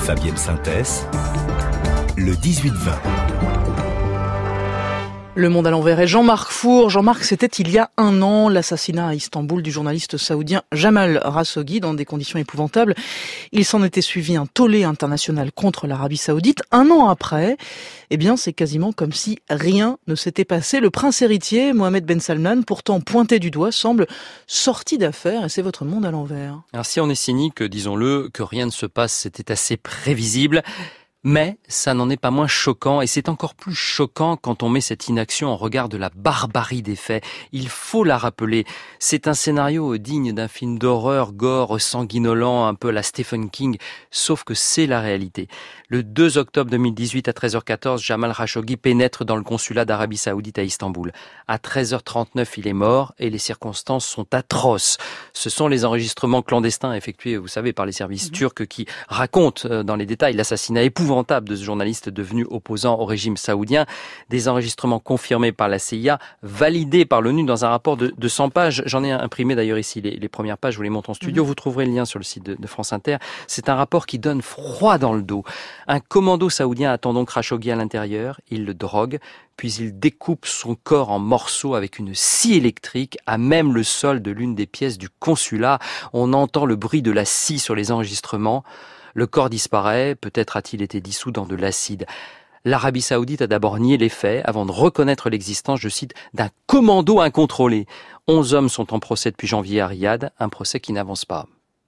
Fabienne Synthès, le 18-20. Le Monde à l'envers et Jean-Marc Four. Jean-Marc, c'était il y a un an l'assassinat à Istanbul du journaliste saoudien Jamal Khashoggi dans des conditions épouvantables. Il s'en était suivi un tollé international contre l'Arabie saoudite. Un an après, c'est quasiment comme si rien ne s'était passé. Le prince héritier, Mohammed Ben Salman, pourtant pointé du doigt, semble sorti d'affaire et c'est votre Monde à l'envers. Alors si on est cynique, disons-le, que rien ne se passe, c'était assez prévisible. Mais ça n'en est pas moins choquant et c'est encore plus choquant quand on met cette inaction en regard de la barbarie des faits. Il faut la rappeler. C'est un scénario digne d'un film d'horreur, gore, sanguinolent, un peu à la Stephen King, sauf que c'est la réalité. Le 2 octobre 2018 à 13h14, Jamal Khashoggi pénètre dans le consulat d'Arabie Saoudite à Istanbul. À 13h39, il est mort et les circonstances sont atroces. Ce sont les enregistrements clandestins effectués, vous savez, par les services turcs qui racontent dans les détails l'assassinat épouvantable de ce journaliste devenu opposant au régime saoudien. Des enregistrements confirmés par la CIA, validés par l'ONU dans un rapport de 100 pages. J'en ai imprimé d'ailleurs ici les premières pages, je vous les montre en studio. Vous trouverez le lien sur le site de France Inter. C'est un rapport qui donne froid dans le dos. Un commando saoudien attend donc Khashoggi à l'intérieur. Il le drogue, puis il découpe son corps en morceaux avec une scie électrique à même le sol de l'une des pièces du consulat. On entend le bruit de la scie sur les enregistrements. Le corps disparaît, peut-être a-t-il été dissous dans de l'acide. L'Arabie Saoudite a d'abord nié les faits avant de reconnaître l'existence, je cite, d'un commando incontrôlé. 11 hommes sont en procès depuis janvier à Riyad, un procès qui n'avance pas.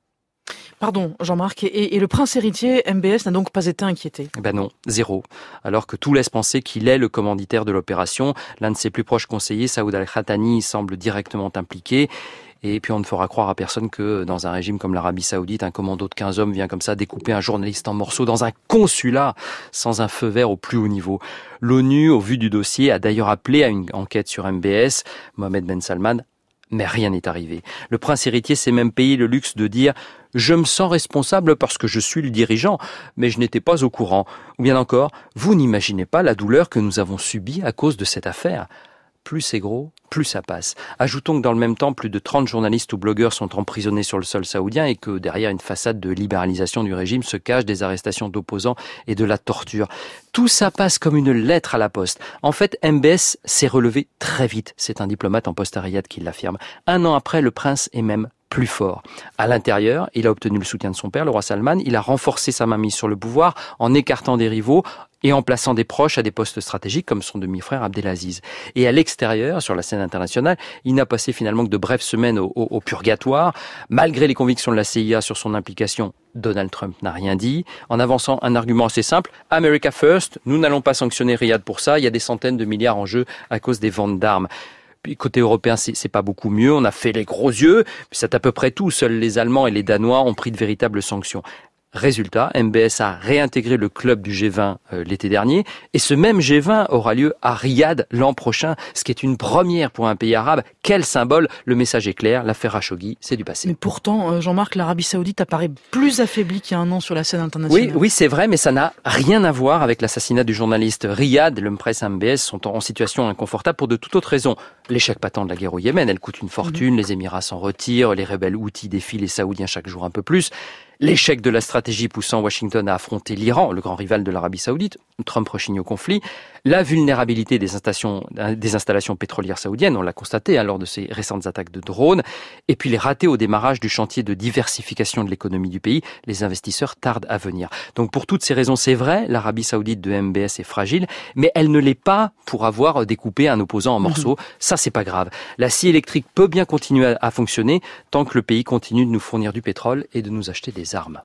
Pardon, Jean-Marc, et le prince héritier, MBS, n'a donc pas été inquiété? Non, zéro. Alors que tout laisse penser qu'il est le commanditaire de l'opération. L'un de ses plus proches conseillers, Saoud al-Khatani, semble directement impliqué. Et puis on ne fera croire à personne que dans un régime comme l'Arabie Saoudite, un commando de 15 hommes vient comme ça découper un journaliste en morceaux dans un consulat sans un feu vert au plus haut niveau. L'ONU, au vu du dossier, a d'ailleurs appelé à une enquête sur MBS, Mohammed Ben Salman, mais rien n'est arrivé. Le prince héritier s'est même payé le luxe de dire « Je me sens responsable parce que je suis le dirigeant, mais je n'étais pas au courant. » Ou bien encore « Vous n'imaginez pas la douleur que nous avons subie à cause de cette affaire. » Plus c'est gros, plus ça passe. Ajoutons que dans le même temps, plus de 30 journalistes ou blogueurs sont emprisonnés sur le sol saoudien et que derrière une façade de libéralisation du régime se cachent des arrestations d'opposants et de la torture. Tout ça passe comme une lettre à la poste. En fait, MBS s'est relevé très vite. C'est un diplomate en poste à Riyad qui l'affirme. Un an après, le prince est même plus fort. À l'intérieur, il a obtenu le soutien de son père, le roi Salman. Il a renforcé sa mainmise sur le pouvoir en écartant des rivaux et en plaçant des proches à des postes stratégiques comme son demi-frère Abdelaziz. Et à l'extérieur, sur la scène internationale, il n'a passé finalement que de brèves semaines au purgatoire. Malgré les convictions de la CIA sur son implication, Donald Trump n'a rien dit, en avançant un argument assez simple, « America first, nous n'allons pas sanctionner Riyad pour ça, il y a des centaines de milliards en jeu à cause des ventes d'armes ». Puis côté européen, c'est pas beaucoup mieux. On a fait les gros yeux. C'est à peu près tout. Seuls les Allemands et les Danois ont pris de véritables sanctions. Résultat, MBS a réintégré le club du G20 l'été dernier et ce même G20 aura lieu à Riyad l'an prochain, ce qui est une première pour un pays arabe. Quel symbole! Le message est clair, l'affaire Khashoggi, c'est du passé. Mais pourtant, Jean-Marc, l'Arabie Saoudite apparaît plus affaiblie qu'il y a un an sur la scène internationale. Oui, c'est vrai, mais ça n'a rien à voir avec l'assassinat du journaliste. Riyad et le presse MBS sont en situation inconfortable pour de toute autre raison. L'échec patent de la guerre au Yémen, elle coûte une fortune, les Émirats s'en retirent, les rebelles Houthis défient les Saoudiens chaque jour un peu plus. L'échec de la stratégie poussant Washington à affronter l'Iran, le grand rival de l'Arabie Saoudite, Trump rechigne au conflit, la vulnérabilité des installations pétrolières saoudiennes, on l'a constaté lors de ces récentes attaques de drones, et puis les ratés au démarrage du chantier de diversification de l'économie du pays, les investisseurs tardent à venir. Donc pour toutes ces raisons, c'est vrai, l'Arabie Saoudite de MBS est fragile, mais elle ne l'est pas pour avoir découpé un opposant en morceaux. Ça, c'est pas grave. La scie électrique peut bien continuer à fonctionner tant que le pays continue de nous fournir du pétrole et de nous acheter des armes.